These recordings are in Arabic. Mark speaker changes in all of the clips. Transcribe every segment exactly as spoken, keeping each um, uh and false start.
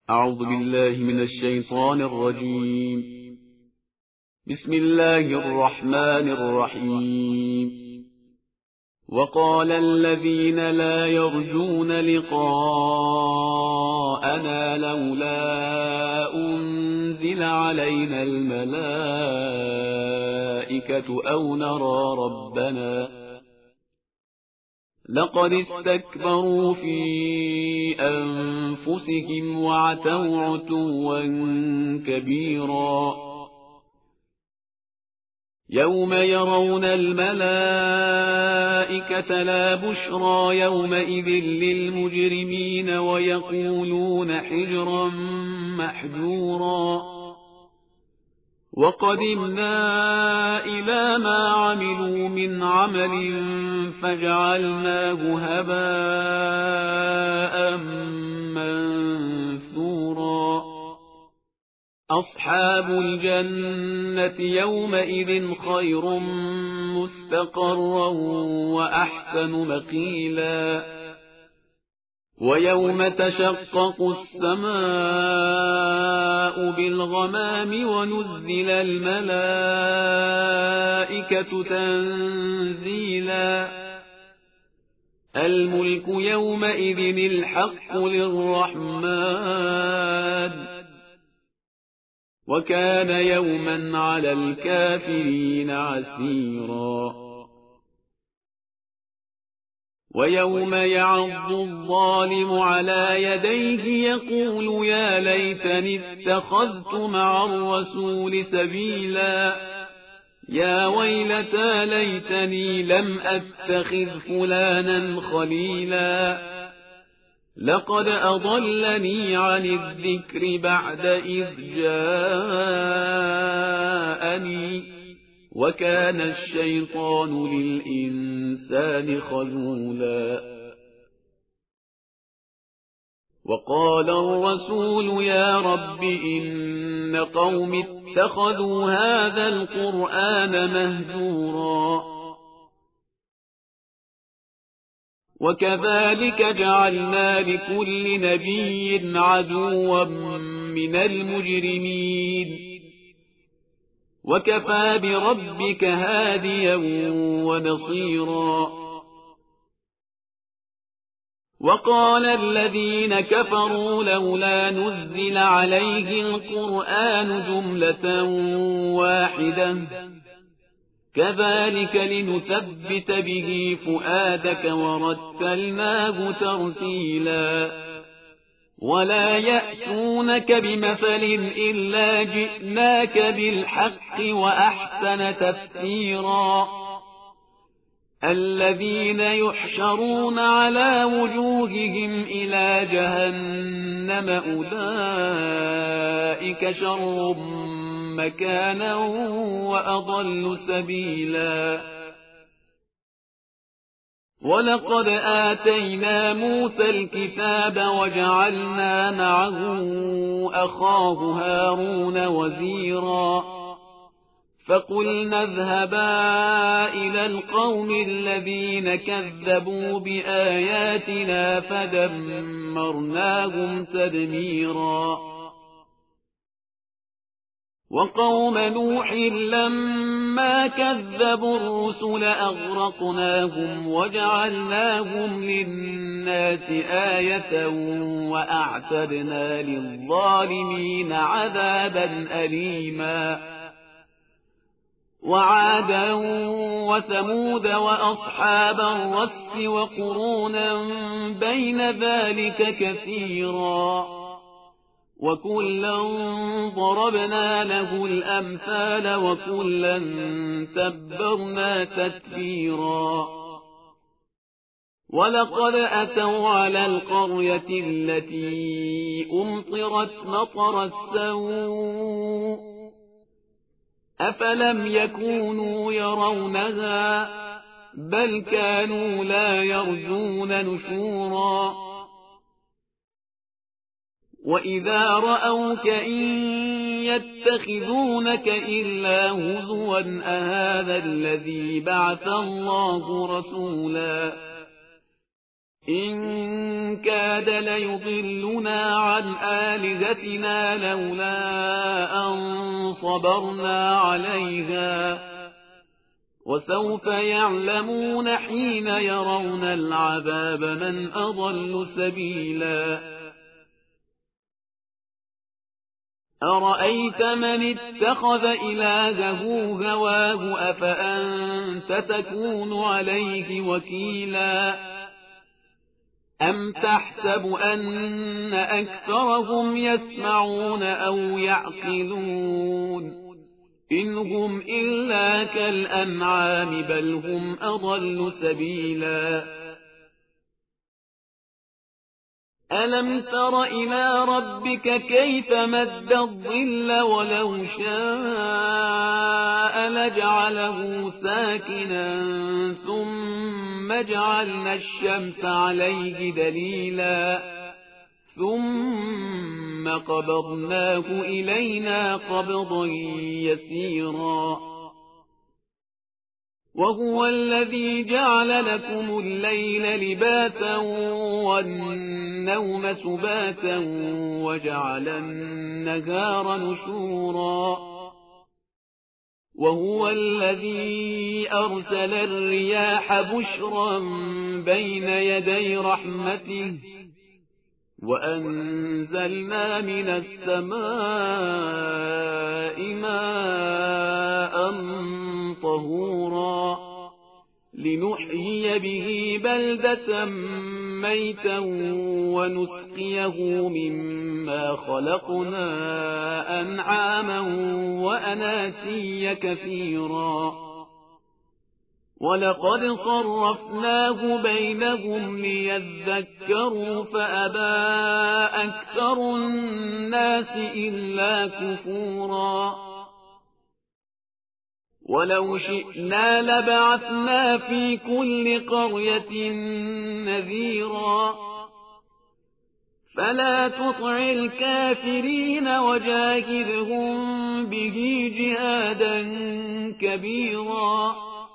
Speaker 1: أعوذ بالله من الشيطان الرجيم. بسم الله الرحمن الرحيم. وقال الذين لا يرجون لقاءنا لولا أنزل علينا الملائكة أو نرى ربنا لقد استكبروا في أنفسهم وعتوا عتوا كبيرا. يوم يرون الملائكة لا بشرى يومئذ للمجرمين ويقولون حجرا محجورا. وقدمنا إلى ما عملوا من عمل فجعلناه هباء منثورا. أصحاب الجنة يومئذ خير مستقرا وأحسن مقيلا. ويوم تشقق السماء بالغمام ونزل الملائكة تنزيلا. الملك يومئذ الحق للرحمن وكان يوما على الكافرين عسيرا. ويوم يعض الظالم على يديه يقول يا ليتني اتخذت مع الرسول سبيلا. يا ويلتى ليتني لم أتخذ فلانا خليلا. لقد أضلني عن الذكر بعد إذ جاءني وكان الشيطان للإنسان خذولا. وقال الرسول يا رب إن قوم اتخذوا هذا القرآن مهجورا. وكذلك جعلنا لكل نبي عدوا من المجرمين وكفى بربك هاديا ونصيرا. وقال الذين كفروا لولا نزل عليه القرآن جملة واحدة كذلك لنثبت به فؤادك ورتلناه ترتيلا. ولا يأتونك بمثل إلا جئناك بالحق وأحسن تفسيرا. الذين يحشرون على وجوههم إلى جهنم أولئك شر مكانا وأضل سبيلا. ولقد آتينا موسى الكتاب وجعلنا معه أخاه هارون وزيرا. فقلنا اذهبا إلى القوم الذين كذبوا بآياتنا فدمرناهم تدميرا. وقوم نوح لما كذبوا الرسل أغرقناهم وجعلناهم للناس آية وأعتدنا للظالمين عذابا أليما. وعادا وثمود وأصحاب الرس وقرونا بين ذلك كثيرا. وكلا ضربنا له الأمثال وكلا تبرنا تتبيرا. ولقد أتوا على القرية التي أمطرت مطر السوء أفلم يكونوا يرونها بل كانوا لا يرجون نشورا. وإذا رأوك إن يتخذونك إلا هزوا أهذا الذي بعث الله رسولا. إن كاد ليضلنا عن آلهتنا لولا أن صبرنا عليها وسوف يعلمون حين يرون العذاب من أضل سبيلا أرأيت من اتخذ إلهه هواه أفأنت تكون عليه وكيلا أم تحسب أن أكثرهم يسمعون أو يعقلون إن هم إلا كالأنعام بل هم أضل سبيلا ألم تر إلى ربك كيف مد الظل ولو شاء لجعله ساكنا ثم جعلنا الشمس عليه دليلا ثم قبضناه إلينا قبضا يسيرا وهو الذي جعل لكم الليل لباسا والنوم سباتا وجعل النهار نشورا وهو الذي أرسل الرياح بشرا بين يدي رحمته وأنزلنا من السماء ماء طهورا لنحيي به بلدة ميتا ونسقيه مما خلقنا أنعاما وأناسيا كثيرا ولقد صرفناه بينهم ليذكروا فأبى أكثر الناس إلا كفورا ولو شئنا لبعثنا في كل قرية نذيرا فلا تطع الكافرين وجاهدهم به جهادا كبيرا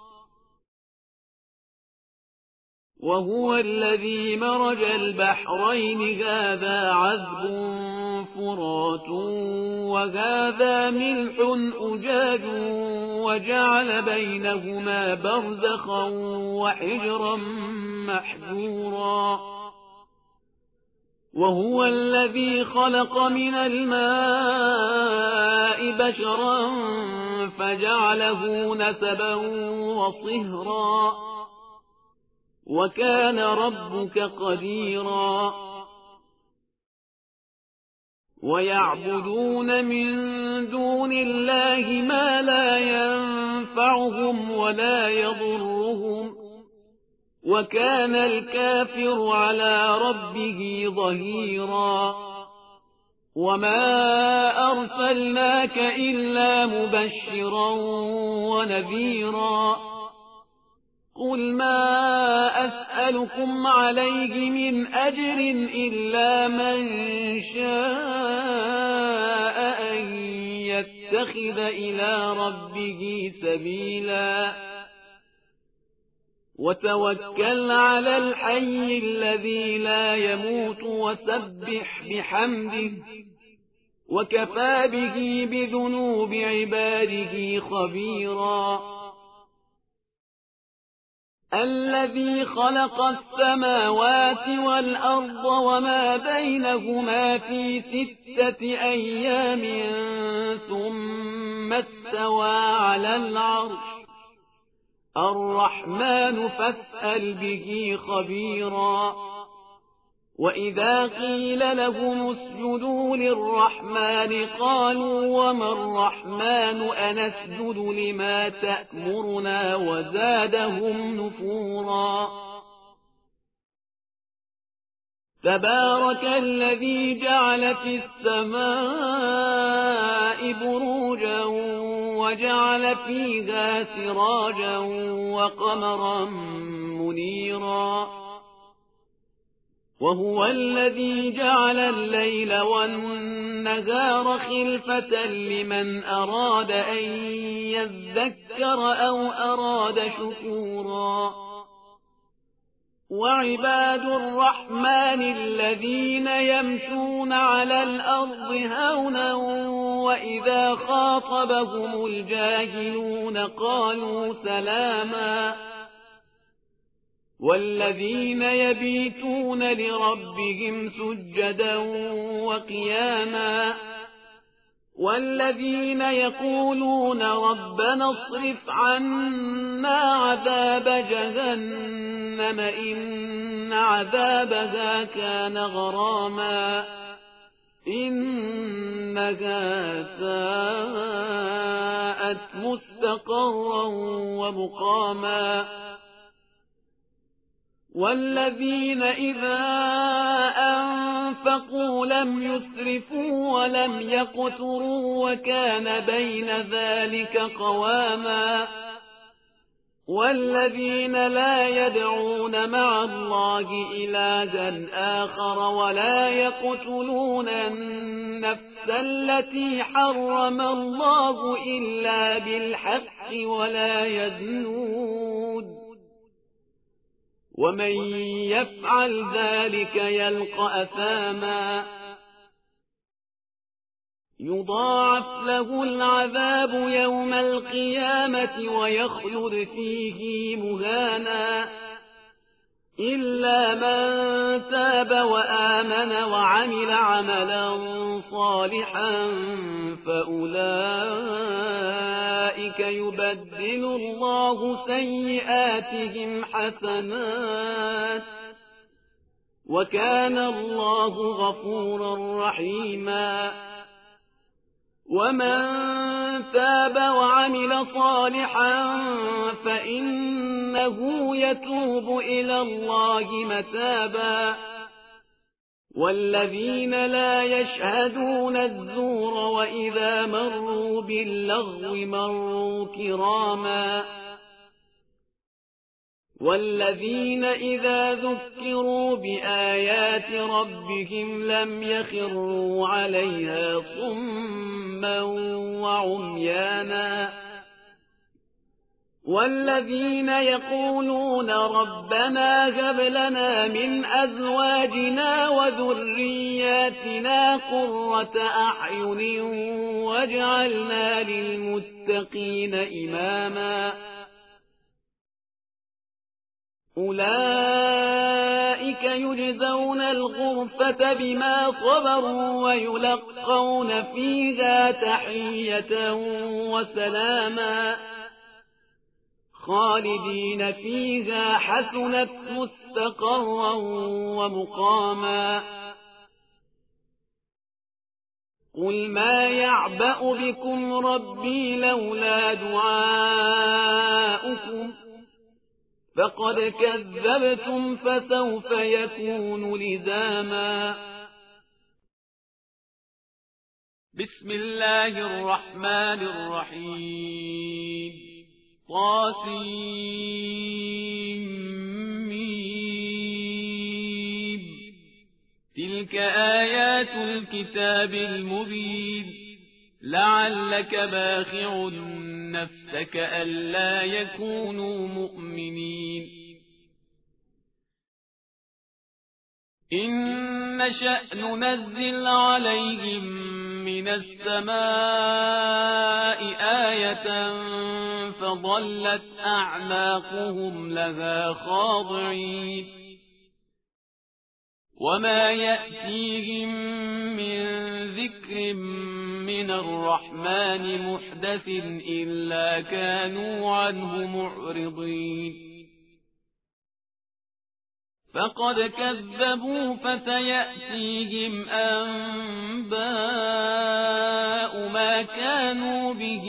Speaker 1: وهو الذي مرج البحرين هذا عذب فرات وهذا ملح أجاج وجعل بينهما برزخا وحجرا محجورا وهو الذي خلق من الماء بشرا فجعله نسبا وصهرا وكان ربك قديرا ويعبدون من دون الله ما لا ينفعهم ولا يضرهم وكان الكافر على ربه ظهيرا وما أرسلناك إلا مبشرا ونذيرا قل ما أسألكم عليه من أجر إلا من شاء أن يتخذ إلى ربه سبيلا وتوكل على الحي الذي لا يموت وسبح بحمده وكفى به بذنوب عباده خبيرا الذي خلق السماوات والأرض وما بينهما في ستة أيام ثم استوى على العرش الرحمن فاسأل به خبيرا وإذا قيل لهم اسجدوا للرحمن قالوا وما الرحمن أنسجد لما تأمرنا وزادهم نفورا تبارك الذي جعل في السماء بروجا وجعل فيها سراجا وقمرا منيرا وهو الذي جعل الليل والنهار خلفة لمن أراد أن يذكر أو أراد شكورا وعباد الرحمن الذين يمشون على الأرض هونا وإذا خاطبهم الجاهلون قالوا سلاما والذين يبيتون لربهم سجدا وقياما والذين يقولون ربنا اصرف عنا عذاب جهنم إن عذابها كان غراما إنها ساءت مستقرا ومقاما والذين إذا أنفقوا لم يسرفوا ولم يقتروا وكان بين ذلك قواما والذين لا يدعون مع الله إلها آخر ولا يقتلون النفس التي حرم الله إلا بالحق ولا يزنون ومن يفعل ذلك يلقى أثاما يضاعف له العذاب يوم القيامة ويخلد فيه مهانا إلا من تاب وآمن وعمل عملا صالحا فأولئك يبدل الله سيئاتهم حسنات وكان الله غفورا رحيما ومن تاب وعمل صالحا فإنه يتوب إلى الله متابا والذين لا يشهدون الزور وإذا مروا باللغو مروا كراما والذين إذا ذكروا بآيات ربهم لم يخروا عليها صما وعميانا والذين يقولون ربنا هب لنا من أزواجنا وذرياتنا قرة أعين واجعلنا للمتقين إماما أولئك يجزون الغرفة بما صبروا ويلقون فيها تحية وسلاما خالدين فيها حسنت مستقرا ومقاما قل ما يعبأ بكم ربي لولا دعاؤكم فقد كذبتم فسوف يكون لزاما بسم الله الرحمن الرحيم طاسيم تلك آيات الكتاب المبين لعلك باخع نفسك ألا يكونوا مؤمنين إن نشأ ننزل عليهم من السماء آية فظلت أعناقهم لها خاضعين وما يأتيهم من ذكر من الرحمن محدث إلا كانوا عنه معرضين فقد كذبوا فسيأتيهم أنباء ما كانوا به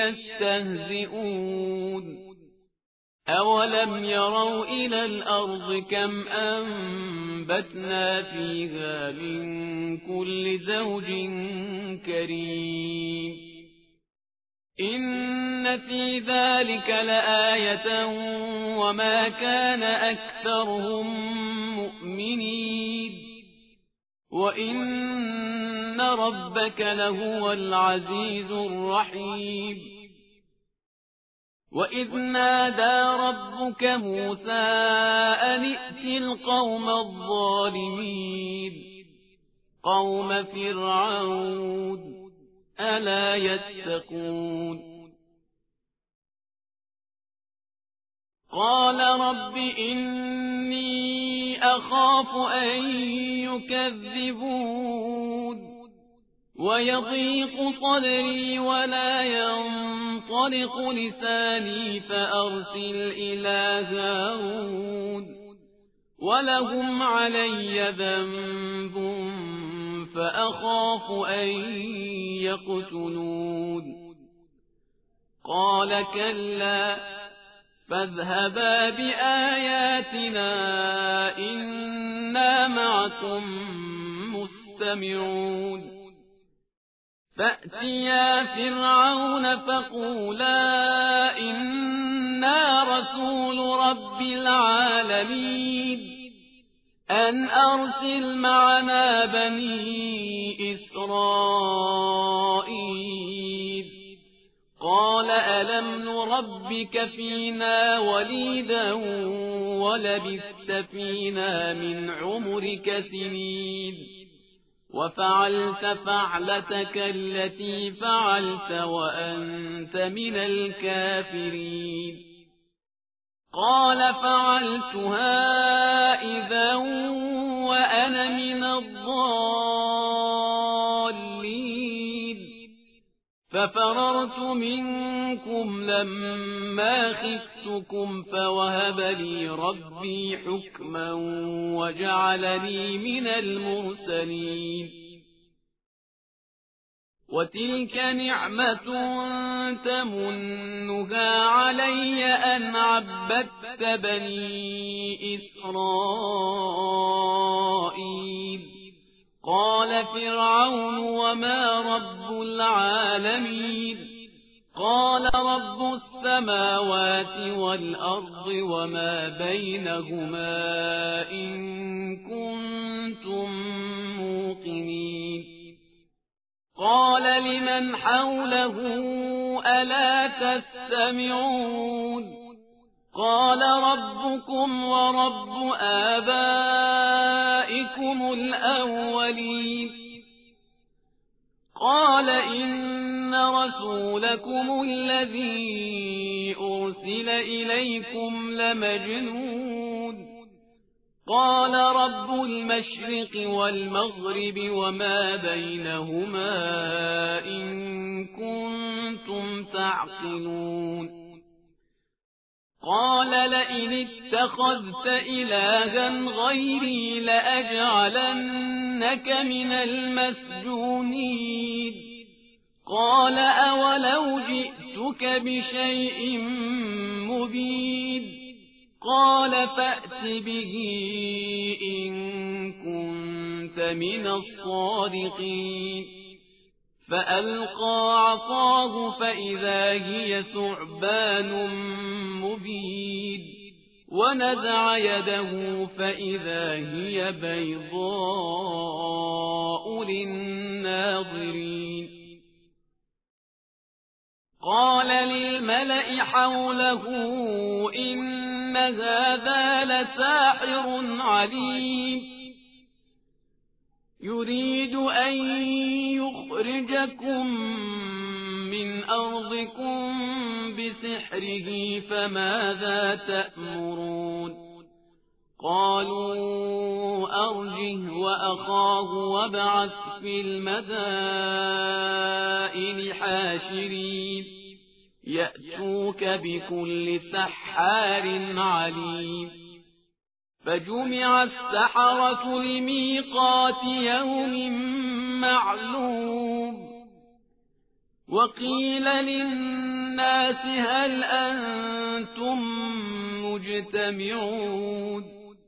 Speaker 1: يستهزئون أولم يروا إلى الأرض كم أنبتنا فيها من كل زوج كريم إن في ذلك لآية وما كان أكثرهم مؤمنين وإن ربك لهو العزيز الرحيم وإذ نادى ربك موسى أن ائت القوم الظالمين قوم فرعون ألا يتقون قال رب إني أخاف أن يكذبون ويضيق صدري ولا ينطلق لساني فأرسل إلى هارون ولهم علي ذنب فأخاف أن يقتلون قال كلا فاذهبا بآياتنا إنا معكم مستمعون فأتيا فرعون فقولا إنا رسول رب العالمين أن أرسل معنا بني إسرائيل قال ألم نربك فينا وليدا ولبثت فينا من عمرك سنين وفعلت فعلتك التي فعلت وأنت من الكافرين قال فعلتها إذا وأنا من الضالين ففررت منكم لما خفتكم فوهب لي ربي حكما وجعلني من المرسلين وتلك نعمة تمنها علي أن عبدت بني إسرائيل قال فرعون وما رب العالمين قال رب السماوات والأرض وما بينهما إن كنتم موقنين قال لمن حوله ألا تستمعون قال ربكم ورب آبائكم الأولين قال إن رسولكم الذي أرسل إليكم لمجنون قال رب المشرق والمغرب وما بينهما إن كنتم تعقلون قال لئن اتخذت إلها غيري لأجعلنك من المسجونين قال أولو جئتك بشيء مبين قال فأت به إن كنت من الصادقين فألقى عصاه فإذا هي ثعبان مبين ونزع يده فإذا هي بيضاء للناظرين قال للملأ حوله إن هذا لساحر عليم يريد أن يخرجكم من أرضكم بسحره فماذا تأمرون قالوا أرجه وأخاه وابعث في المدائن حاشرين يأتوك بكل سحار عليم فجمع السحرة لميقات يوم معلوم وقيل للناس هل أنتم مجتمعون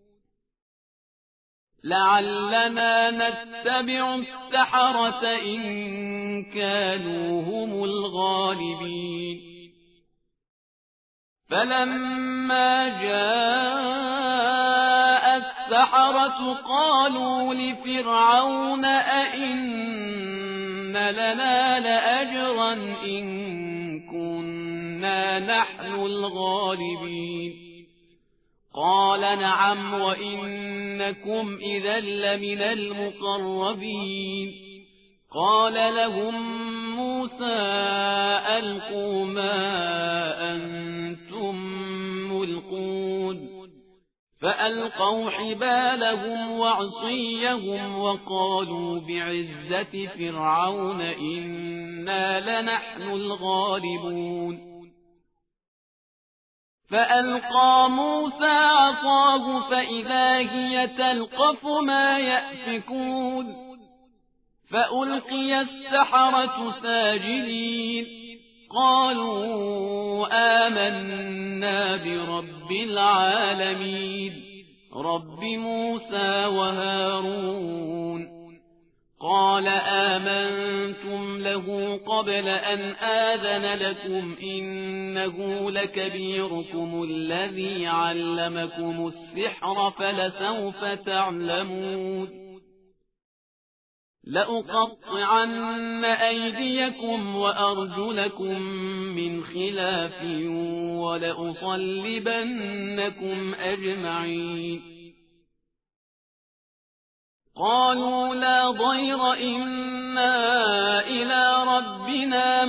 Speaker 1: لعلنا نتبع السحرة إن كانوا هم الغالبين فلما جاء السحرة قالوا لفرعون أئن لنا لأجرا إن كنا إنا نحن الغالبين قال نعم وإنكم إذا لمن المقربين قال لهم موسى ألقوا ما أنتم ملقون فألقوا حبالهم وعصيهم وقالوا بعزة فرعون إنا لنحن الغالبون فألقى موسى عصاه فإذا هي تلقف ما يأفكون فألقي السحرة ساجدين قالوا آمنا برب العالمين رب موسى وهارون قال آمنتم له قبل أن آذن لكم إنه لكبيركم الذي علمكم السحر فلسوف تعلمون لأقطعن أيديكم وأرجلكم من خلاف ولأصلبنكم أجمعين قالوا لا ضير إنا إلى ربنا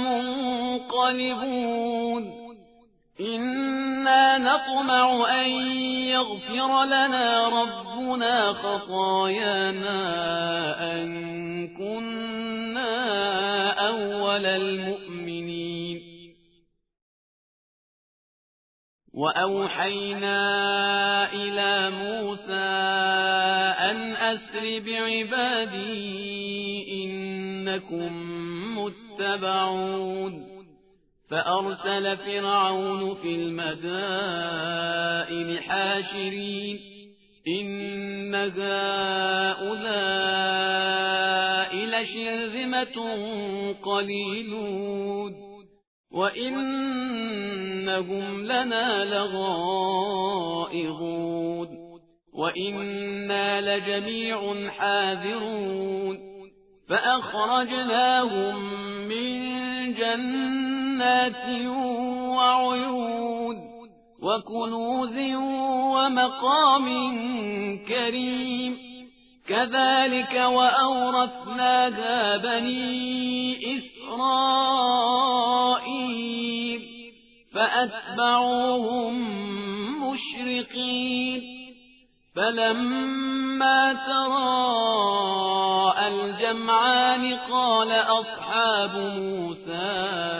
Speaker 1: منقلبون إنا نطمع أن يغفر لنا ربنا خطايانا أن كنا أول المؤمنين وأوحينا إلى موسى أن أسر بعبادي إنكم متبعون فأرسل فرعون في المدائن حاشرين إن هؤلاء لشرذمة قليلون وإنهم لنا لغائظون وإنا لجميع حاذرون فأخرجناهم من جنات وعيون وكنوز ومقام كريم كذلك وأورثناها بني إسرائيل فأتبعوهم مشرقين فلما تراءى الجمعان قال أصحاب موسى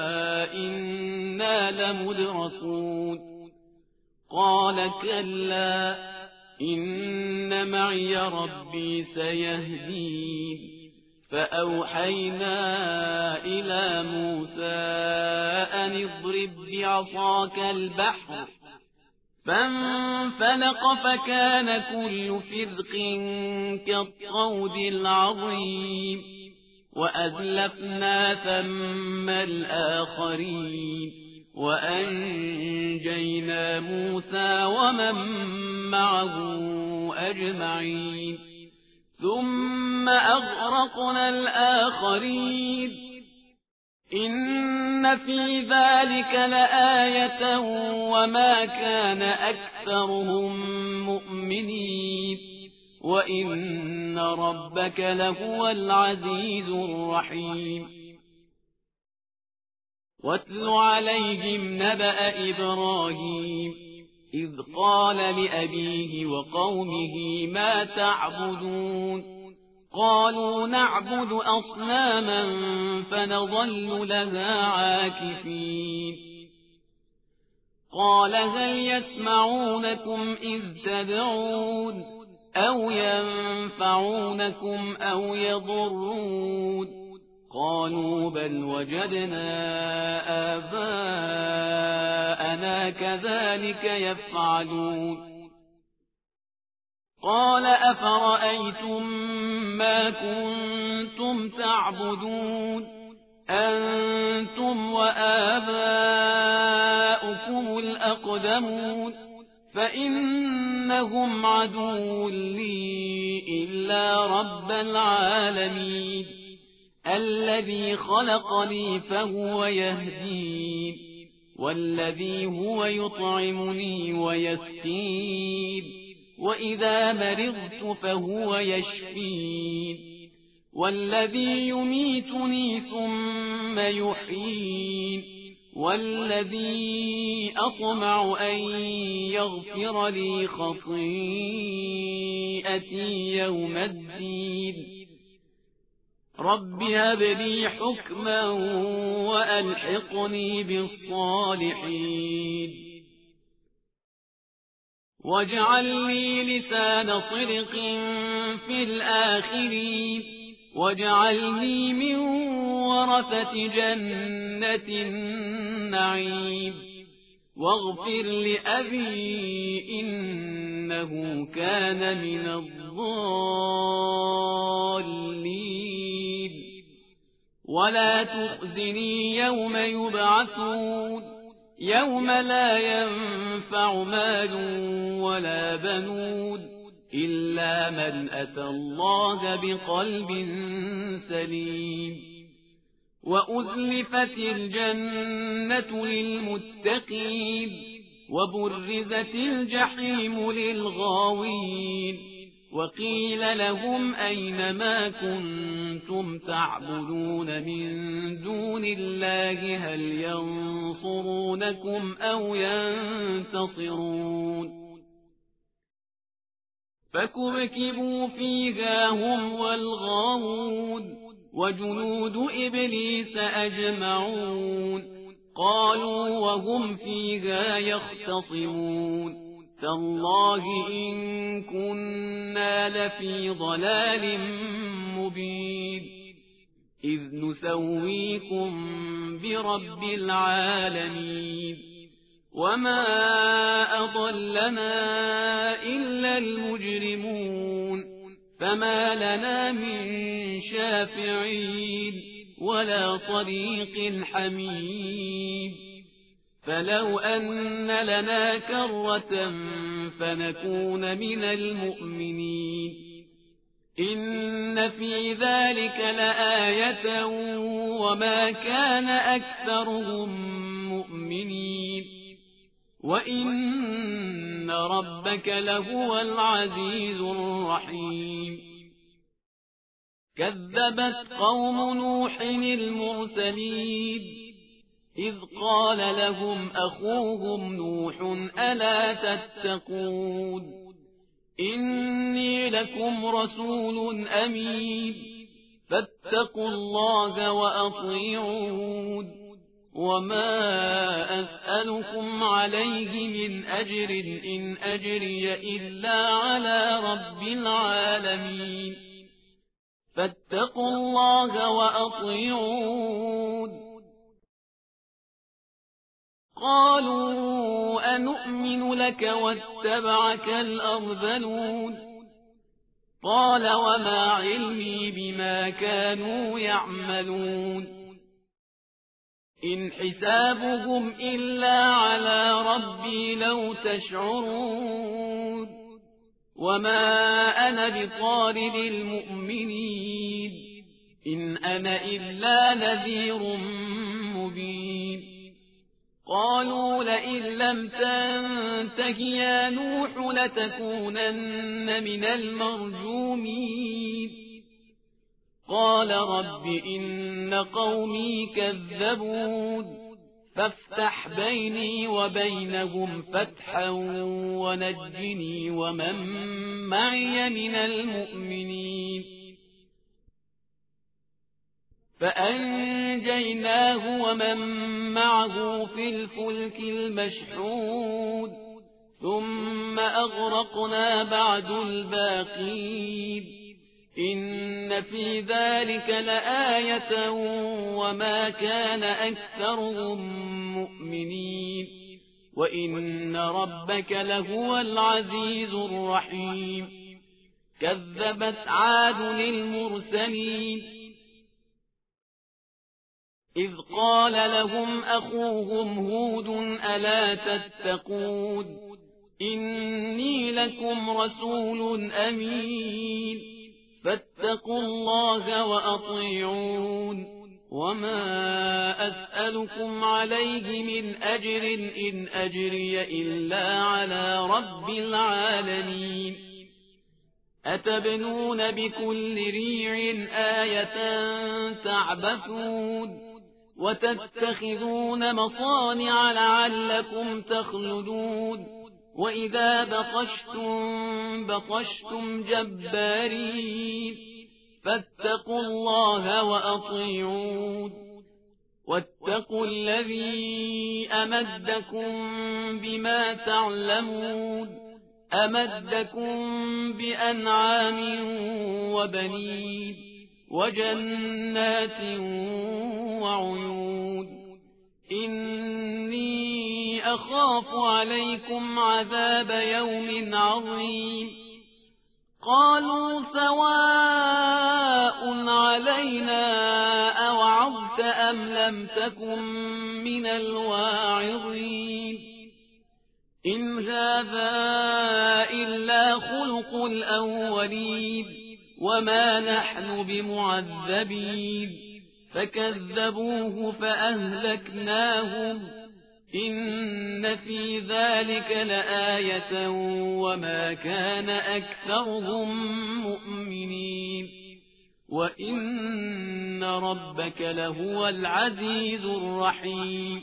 Speaker 1: إنا لمدركون قال كلا إن معي ربي سيهدين فأوحينا إلى موسى أن اضرب بعصاك البحر فانفلق فكان كل فرق كالطود العظيم وأزلفنا ثم الآخرين وأنجينا موسى ومن معه أجمعين ثم أغرقنا الآخرين إن في ذلك لآية وما كان أكثرهم مؤمنين وإن ربك لهو العزيز الرحيم واتل عليهم نبأ إبراهيم إذ قال لأبيه وقومه ما تعبدون قالوا نعبد أصناما فنظل لها عاكفين قال هل يسمعونكم إذ تدعون أو ينفعونكم أو يضرون قالوا بل وجدنا آباءنا كذلك يفعلون قال أفرأيتم ما كنتم تعبدون أنتم وآباؤكم الأقدمون فإنهم عدو لي إلا رب العالمين الذي خلقني فهو يهدين والذي هو يطعمني ويسقين وإذا مرضت فهو يشفين والذي يميتني ثم يحيين والذي أطمع أن يغفر لي خطيئتي يوم الدين رب هب لي حكما وألحقني بالصالحين واجعل لي لسان صدق في الآخرين واجعلني من ورثة جنة النعيم واغفر لأبي إنه كان من الضالين ولا تخزني يوم يبعثون يوم لا ينفع مال ولا بنون إلا من أتى الله بقلب سليم وأزلفت الجنة للمتقين وبرزت الجحيم للغاوين وقيل لهم أين ما كنتم تعبدون من دون الله هل ينصرونكم أو ينتصرون فكبكبوا فيها هم والغاوون وجنود إبليس أجمعون قالوا وهم فيها يختصمون تالله إن كنا لفي ضلال مبين إذ نسويكم برب العالمين وما أضلنا إلا المجرمون فما لنا من شافعين ولا صديق حميم فلو أن لنا كرة فنكون من المؤمنين إن في ذلك لآية وما كان أكثرهم مؤمنين وإن ربك لهو العزيز الرحيم كذبت قوم نوح المرسلين إذ قال لهم أخوهم نوح ألا تتقون إني لكم رسول أمين فاتقوا الله وأطيعون وما أسألكم عليه من أجر إن أجري إلا على رب العالمين فاتقوا الله وأطيعون قالوا أنؤمن لك واتبعك الأرذلون قال وما علمي بما كانوا يعملون إن حسابهم إلا على ربي لو تشعرون وما أنا بطارد المؤمنين إن أنا إلا نذير مبين قالوا لئن لم تنته يا نوح لتكونن من المرجومين قال رب إن قومي كذبون فافتح بيني وبينهم فتحا ونجني ومن معي من المؤمنين فأنجيناه ومن معه في الفلك المشحون ثم أغرقنا بعد الباقين إن في ذلك لآية وما كان أكثرهم مؤمنين وإن ربك لهو العزيز الرحيم كذبت عاد المرسلين إذ قال لهم أخوهم هود ألا تتقون إني لكم رسول أمين فاتقوا الله وأطيعون وما أسألكم عليه من أجر إن أجري إلا على رب العالمين أتبنون بكل ريع آية تعبثون وتتخذون مصانع لعلكم تخلدون وإذا بطشتم بطشتم جبارين فاتقوا الله وأطيعون واتقوا الذي أمدكم بما تعلمون أمدكم بأنعام وبنين وجنات وعيون إني أخاف عليكم عذاب يوم عظيم قالوا سواء علينا أوعظت أم لم تكن من الواعظين إن هذا إلا خلق الأولين وما نحن بمعذبين فكذبوه فأهلكناهم إن في ذلك لآية وما كان أكثرهم مؤمنين وإن ربك لهو العزيز الرحيم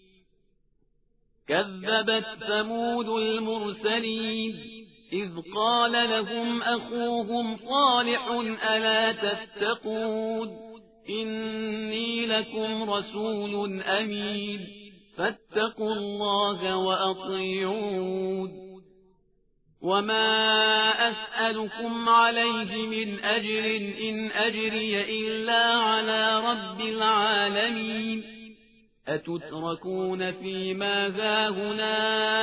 Speaker 1: كذبت ثمود المرسلين إذ قال لهم أخوهم صالح ألا تتقون إني لكم رسول أمين فاتقوا الله وأطيعون وما أسألكم عليه من أجر إن أجري إلا على رب العالمين أتتركون فيما هاهنا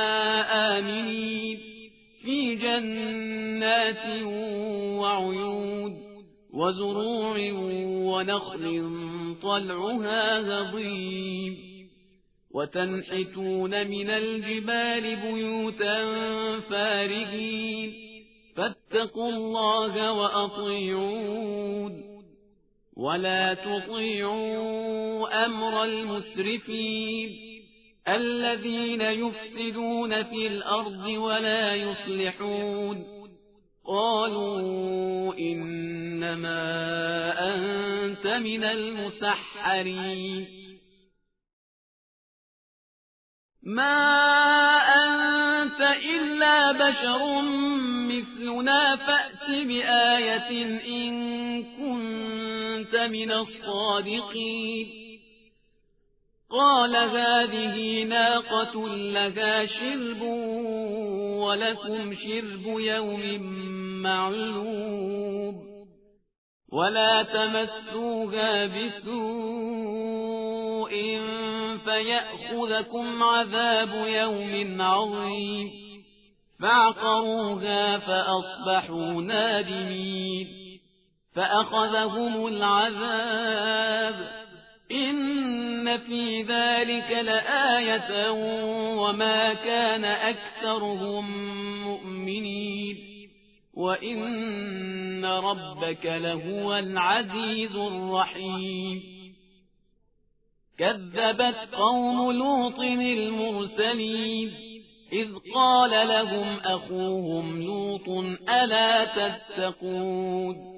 Speaker 1: آمنين في جنات وعيون وزروع ونخل طلعها هضيم وتنحتون من الجبال بيوتا فارهين فاتقوا الله وأطيعون ولا تطيعوا أمر المسرفين الذين يفسدون في الأرض ولا يصلحون قالوا إنما أنت من المسحرين ما أنت إلا بشر مثلنا فأت بآية إن كنت من الصادقين قال هذه ناقة لها شرب ولكم شرب يوم معلوم ولا تمسوها بسوء فيأخذكم عذاب يوم عظيم فعقروها فأصبحوا نادمين فأخذهم العذاب إن في ذلك لآية وما كان أكثرهم مؤمنين وإن ربك لهو العزيز الرحيم كذبت قوم لوط المرسلين إذ قال لهم أخوهم لوط ألا تتقون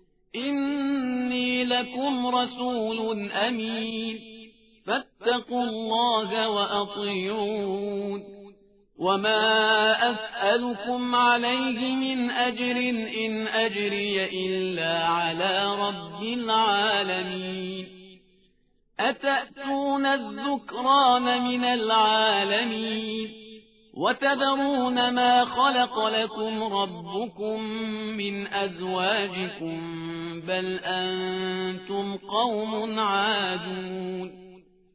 Speaker 1: إني لكم رسول أمين فاتقوا الله وأطيعون وما أسألكم عليه من أجر إن أجري إلا على رب العالمين أتأتون الذكران من العالمين وتذرون ما خلق لكم ربكم من أزواجكم بل أنتم قوم عادون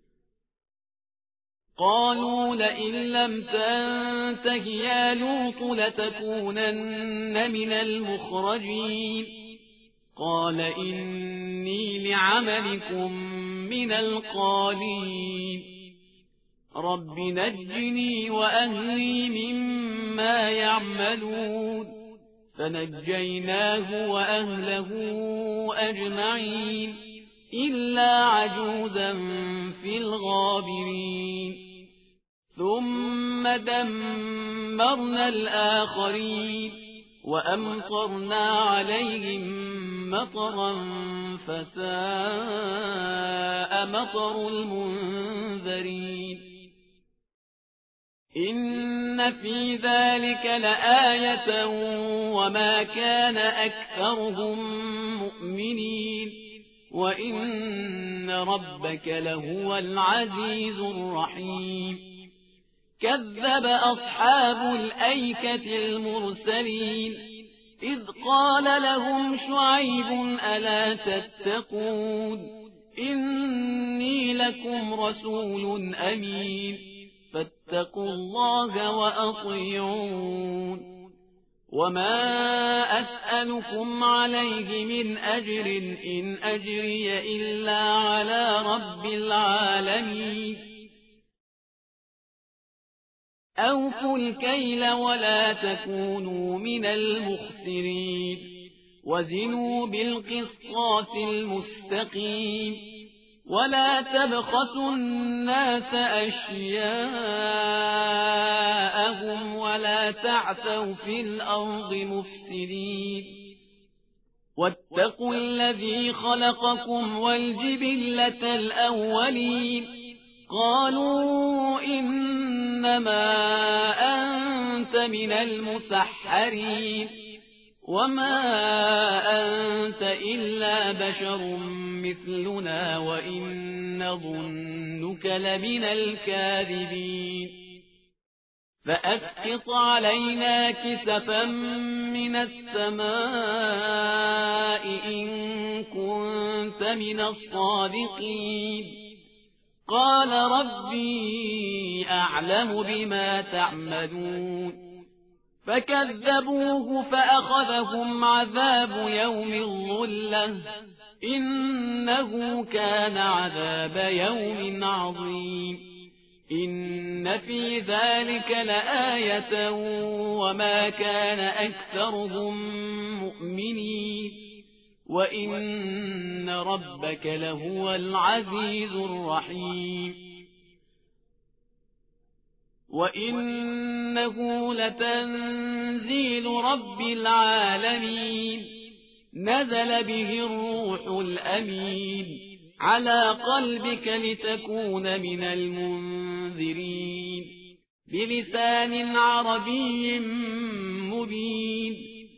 Speaker 1: قالوا لئن لم تنته يا لوط لتكونن من المخرجين قال إني لعملكم من القالين رب نجني وأهلي مما يعملون فنجيناه وأهله أجمعين إلا عجوزا في الغابرين ثم دمرنا الآخرين وأمطرنا عليهم مطرا فساء مطر المنذرين إن في ذلك لآية وما كان أكثرهم مؤمنين وإن ربك لهو العزيز الرحيم كذب أصحاب الأيكة المرسلين إذ قال لهم شعيب ألا تتقون إني لكم رسول أمين فاتقوا الله وأطيعون وما أسألكم عليه من أجر إن أجري إلا على رب العالمين أوفوا الكيل ولا تكونوا من المخسرين وزنوا بالقسطاس المستقيم ولا تبخسوا الناس أشياءهم ولا تعثوا في الأرض مفسدين واتقوا الذي خلقكم والجبلة الأولين قالوا إنما أنت من المسحرين وما أنت إلا بشر مثلنا وإن نظنك لمن الكاذبين فأسقط علينا كسفا من السماء إن كنت من الصادقين قال ربي أعلم بما تعملون فكذبوه فأخذهم عذاب يوم الظلة إنه كان عذاب يوم عظيم إن في ذلك لآية وما كان أكثرهم مؤمنين وإن ربك لهو العزيز الرحيم وإنه لتنزيل رب العالمين نزل به الروح الأمين على قلبك لتكون من المنذرين بلسان عربي مبين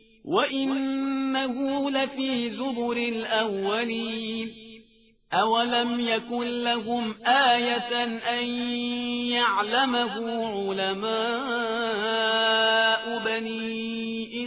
Speaker 1: وإنه لفي زبر الأولين أولم يكن لهم آية أن يعلمه علماء بني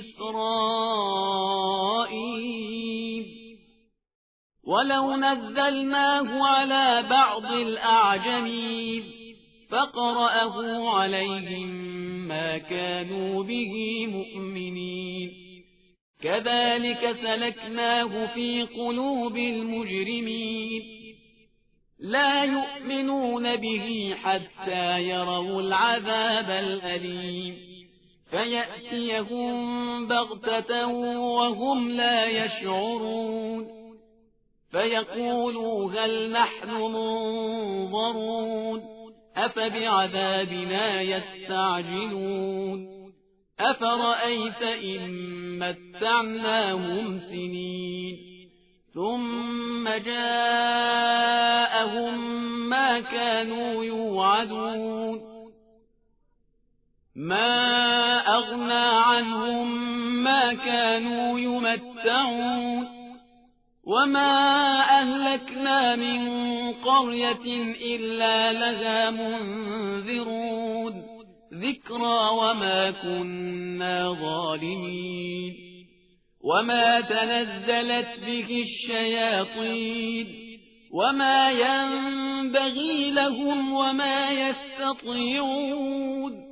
Speaker 1: إسرائيل ولو نزلناه على بعض الأعجمين فقرأه عليهم ما كانوا به مؤمنين كذلك سلكناه في قلوب المجرمين لا يؤمنون به حتى يروا العذاب الأليم فيأتيهم بغتة وهم لا يشعرون فيقولوا هل نحن منظرون أفبعذابنا يستعجلون أفرأيت إن متعناهم سنين ثم جاءهم ما كانوا يوعدون ما أغنى عنهم ما كانوا يمتعون وما أهلكنا من قرية إلا لها منذرون ذكرى وما كنا ظالمين وما تنزلت به الشياطين وما ينبغي لهم وما يستطيعون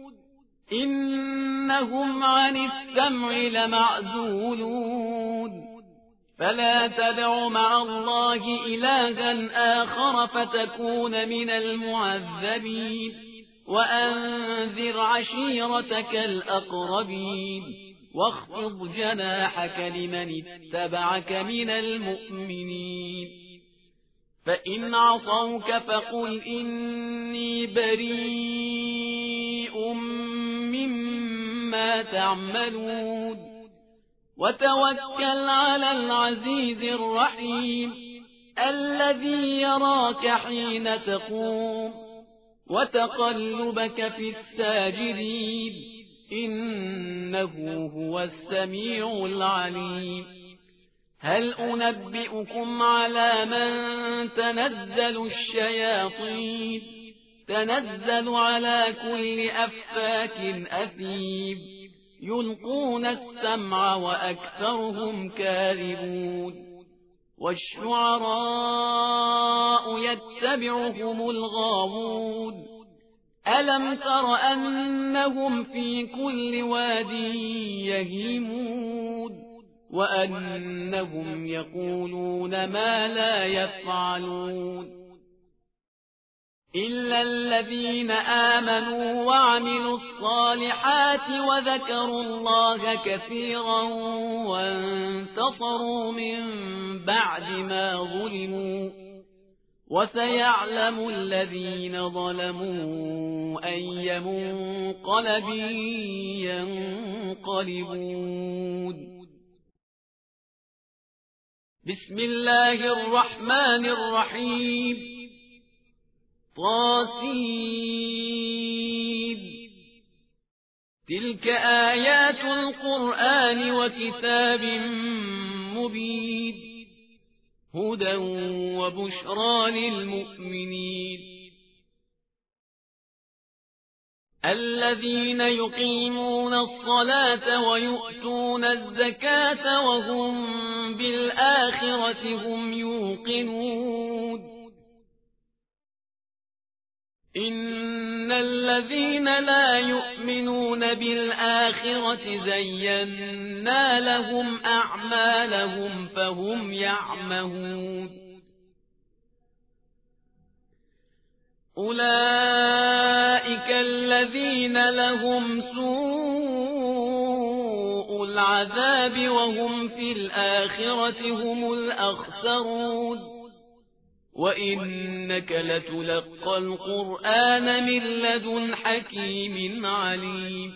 Speaker 1: إنهم عن السمع لمعزولون فلا تدع مع الله إلها آخر فتكون من المعذبين وأنذر عشيرتك الأقربين واخفض جناحك لمن اتبعك من المؤمنين فإن عصوك فقل إني بريء مما تعملون وتوكل على العزيز الرحيم الذي يراك حين تقوم وتقلبك في الساجدين إنه هو السميع العليم هل أنبئكم على من تنزل الشياطين تنزل على كل أفاك أثيم يلقون السمع وأكثرهم كاذبون والشعراء يتبعهم الغاوون ألم تر أنهم في كل واد يهيمون وأنهم يقولون ما لا يفعلون إلا الذين آمنوا وعملوا الصالحات وذكروا الله كثيرا وانتصروا من بعد ما ظلموا وسيعلم الذين ظلموا أي منقلب ينقلبون بسم الله الرحمن الرحيم طاسين تلك آيات القرآن وكتاب مبين هدى وبشرى للمؤمنين الذين يقيمون الصلاة ويؤتون الزكاة وهم بالآخرة هم يوقنون إن الذين لا يؤمنون بالآخرة زينا لهم أعمالهم فهم يعمهون أولئك الذين لهم سوء العذاب وهم في الآخرة هم الأخسرون وإنك لتلقى القرآن من لدن حكيم عليم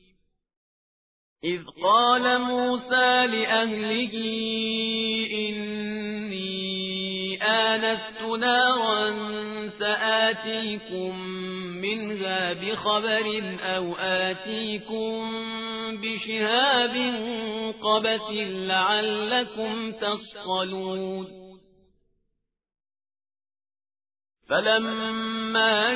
Speaker 1: إذ قال موسى لأهله إني آنست نارا سآتيكم منها بخبر أو آتيكم بشهاب قبس لعلكم تصطلون فلما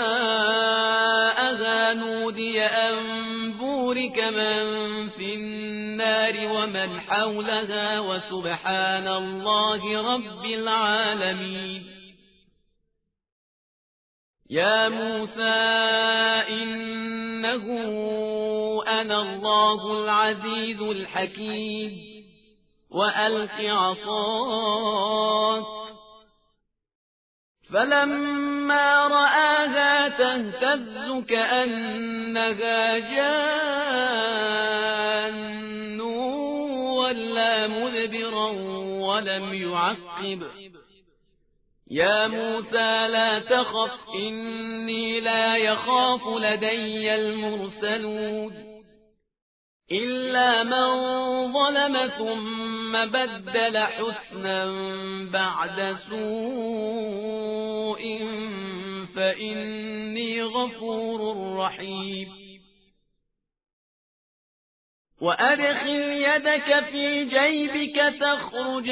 Speaker 1: جاءها نودي أن بورك من في النار ومن حولها وسبحان الله رب العالمين يا موسى إنه أنا الله العزيز الحكيم وألق عصاك فلما رآها تهتز كأنها جان ولا مدبرا ولم يعقب يا موسى لا تخف إني لا يخاف لدي المرسلون إلا من ظلم ثم بدل حسنا بعد سوء فإني غفور رحيم وأدخل يدك في جيبك تخرج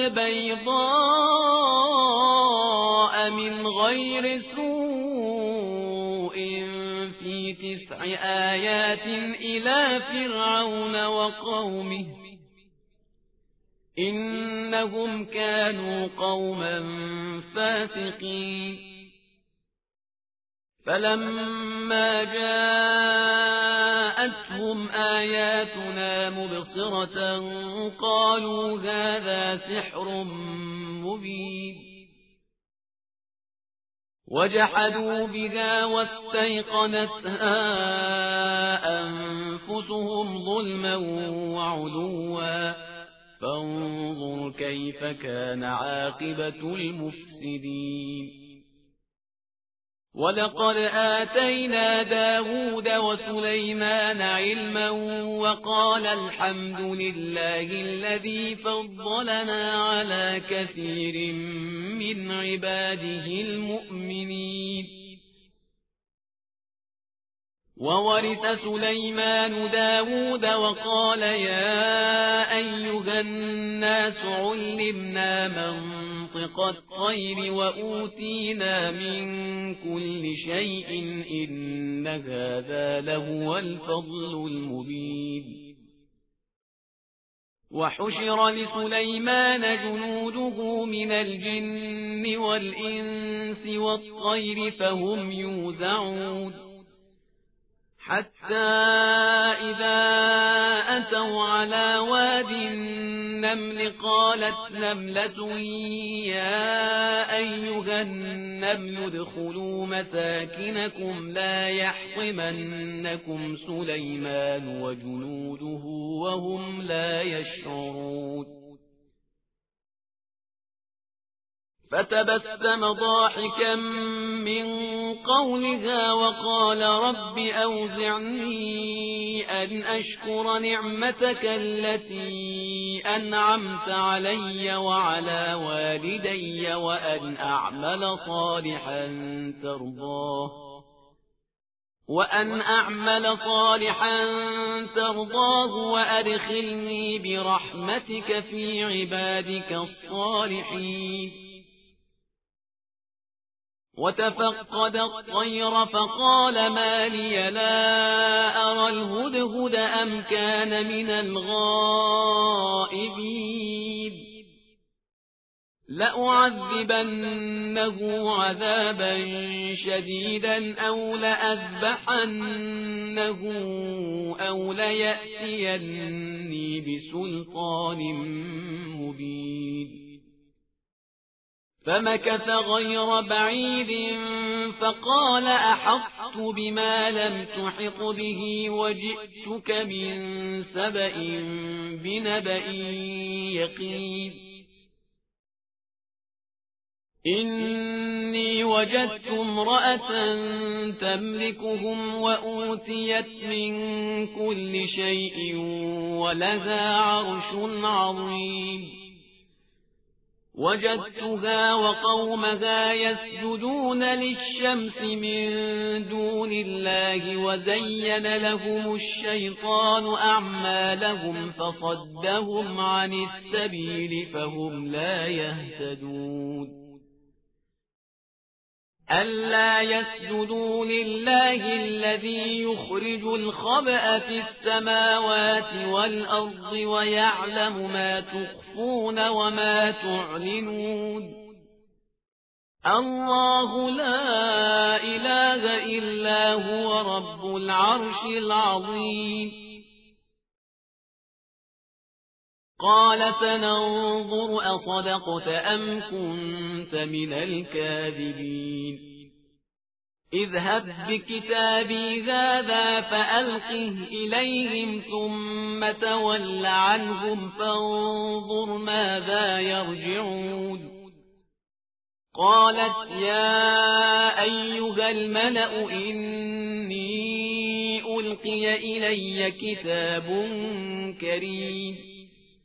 Speaker 1: بيضاء من غير سوء في تسع آيات إلى فرعون وقومه إنهم كانوا قوما فاسقين فلما جاءتهم آياتنا مبصرة قالوا هذا سحر مبين وجحدوا بها واستيقنتها أنفسهم ظلما وعلوا فانظر كيف كان عاقبة المفسدين ولقد آتينا داود وسليمان علما وقال الحمد لله الذي فضلنا على كثير من عباده المؤمنين وورث سليمان داود وقال يا أيها الناس علمنا منطق الطير وأوتينا من كل شيء إن هذا لهو الفضل المبين وحشر لسليمان جنوده من الجن والإنس والطير فهم يوزعون حتى إذا أتوا على واد النمل قالت نملة يا أيها النمل ادخلوا مساكنكم لا يحطمنكم سليمان وجنوده وهم لا يشعرون فتبسم ضاحكا من قولها وقال رب أوزعني أن أشكر نعمتك التي أنعمت علي وعلى والدي وأن أعمل صالحا ترضاه وأن أعمل صالحا ترضاه وأدخلني برحمتك في عبادك الصالحين وتفقد الطير فقال ما لي لا أرى الهدهد أم كان من الغائبين لأعذبنه عذابا شديدا أو لأذبحنه أو ليأتيني بسلطان مبين فمكث غير بعيد فقال أحطت بما لم تحط به وجئتك من سبأ بنبأ يقين إني وجدت امرأة تملكهم وأوتيت من كل شيء ولها عرش عظيم وجدتها وقومها يسجدون للشمس من دون الله وزين لهم الشيطان أعمالهم فصدهم عن السبيل فهم لا يهتدون ألا يسجدوا لله الذي يخرج الخبأ في السماوات والأرض ويعلم ما تخفون وما تعلنون الله لا إله إلا هو رب العرش العظيم قال سننظر أصدقت أم كنت من الكاذبين اذهب بكتابي هذا فألقه إليهم ثم تول عنهم فانظر ماذا يرجعون قالت يا أيها الملأ إني ألقي إلي كتاب كريم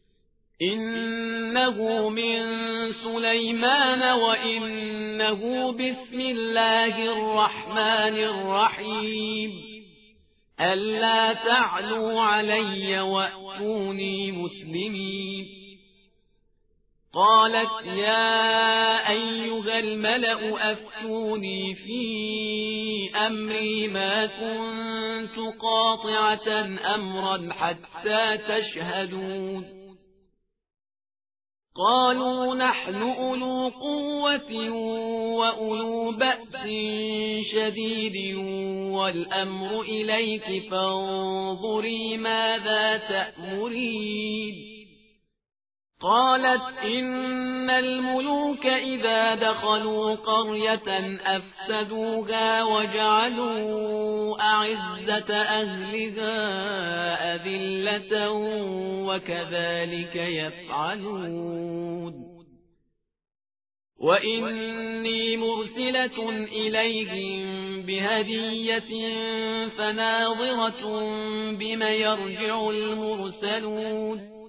Speaker 1: إنه من سليمان وإنه بسم الله الرحمن الرحيم ألا تعلوا علي وأتوني مسلمين قالت يا أيها الملأ أفتوني في أمري ما كنت قاطعة أمرا حتى تشهدون قالوا نحن أولو قوة وأولو بأس شديد والأمر إليك فانظري ماذا تأمرين قالت إن الملوك إذا دخلوا قرية أفسدوها وجعلوا أعزة أهلها أذلة وكذلك يفعلون وإني مرسلة إليهم بهدية فناظرة بم يرجع المرسلون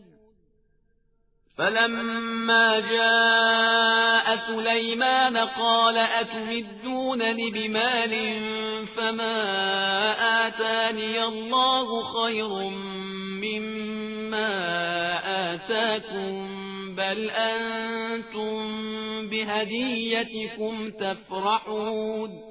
Speaker 1: فلما جاء سليمان قال أتمدونني بمال فما آتاني الله خير مما آتاكم بل أنتم بهديتكم تفرحون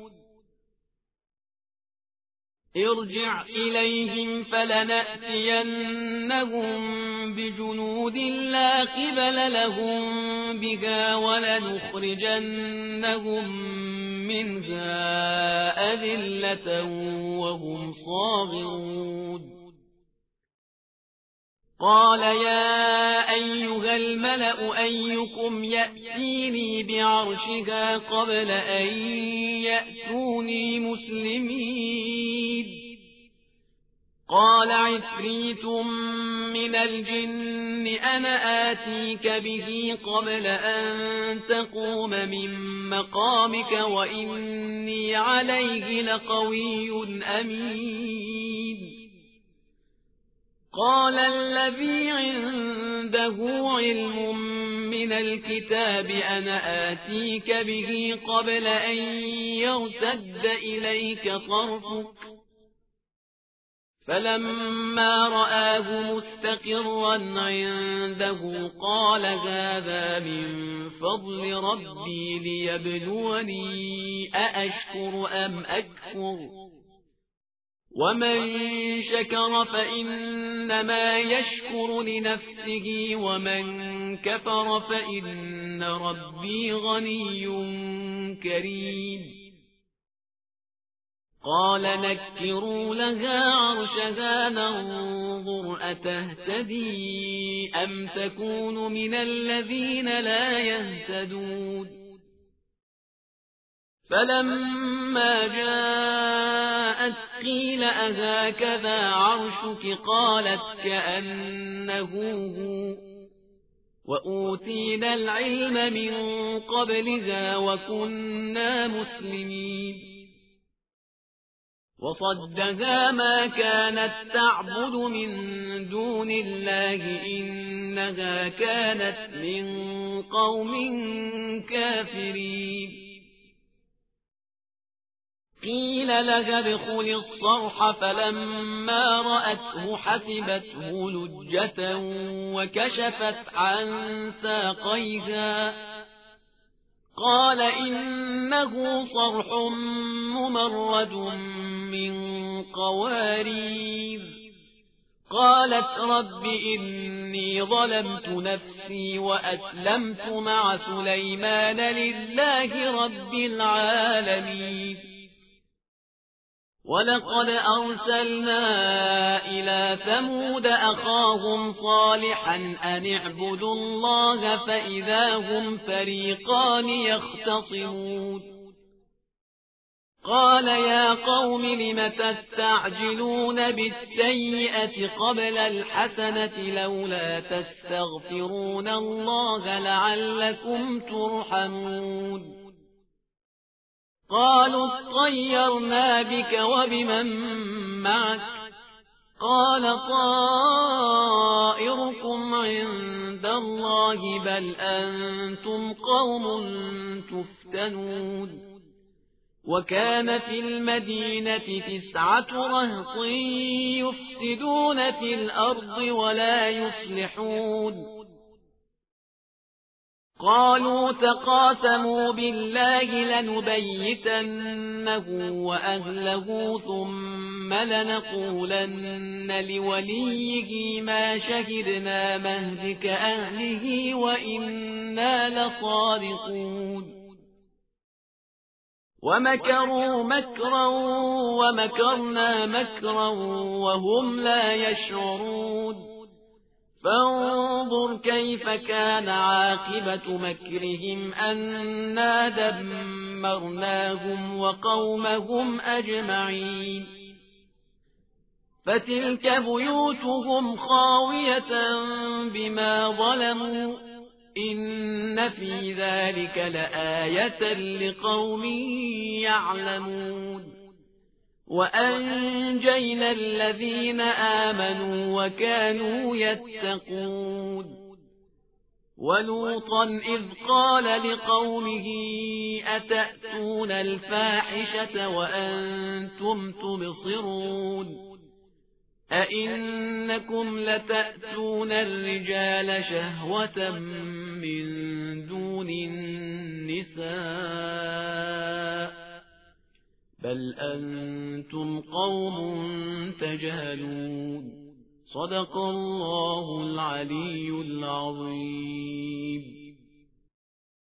Speaker 1: ارجع إليهم فلنأتينهم بجنود لا قبل لهم بها ولنخرجنهم منها أذلة وهم صاغرون قال يا أيها الملأ أيكم يأتيني بعرشها قبل أن يأتوني مسلمين قال عفريت من الجن أنا آتيك به قبل أن تقوم من مقامك وإني عليه لقوي أمين قال الذي عنده علم من الكتاب أنا آتيك به قبل أن يرتد إليك طرفك فلما رآه مستقرا عنده قال هذا من فضل ربي ليبلوني أأشكر أم أكفر ومن شكر فإنما يشكر لنفسه ومن كفر فإن ربي غني كريم قال نكروا لها عرشها ننظر أتهتدي أم تكون من الذين لا يهتدون فلما جاءت قيل أهكذا عرشك قالت كأنه هو وأوتينا العلم من قبلها وكنا مسلمين وصدها ما كانت تعبد من دون الله إنها كانت من قوم كافرين قيل لها ادخل الصرح فلما رأته حسبته لجة وكشفت عن ساقيها قال إنه صرح ممرد من قوارير قالت رب إني ظلمت نفسي وأسلمت مع سليمان لله رب العالمين ولقد أرسلنا إلى ثمود أخاهم صالحا أن اعبدوا الله فإذا هم فريقان يختصمون قال يا قوم لم تستعجلون بالسيئة قبل الحسنة لولا تستغفرون الله لعلكم ترحمون قالوا اطيرنا بك وبمن معك قال طائركم عند الله بل أنتم قوم تفتنون وكان في المدينة تسعة رهط يفسدون في الأرض ولا يصلحون قالوا تقاسموا بالله لنبيتنه وأهله ثم لنقولن لوليه ما شهدنا مهلك أهله وإنا لصادقون ومكروا مكرا ومكرنا مكرا وهم لا يشعرون فانظر كيف كان عاقبة مكرهم أنا دمرناهم وقومهم أجمعين فتلك بيوتهم خاوية بما ظلموا إن في ذلك لآية لقوم يعلمون وأنجينا الذين آمنوا وكانوا يتقون ولوطا إذ قال لقومه أتأتون الفاحشة وأنتم تبصرون أئنكم لتأتون الرجال شهوة من دون النساء بل أنتم قوم تجهلون صدق الله العلي العظيم.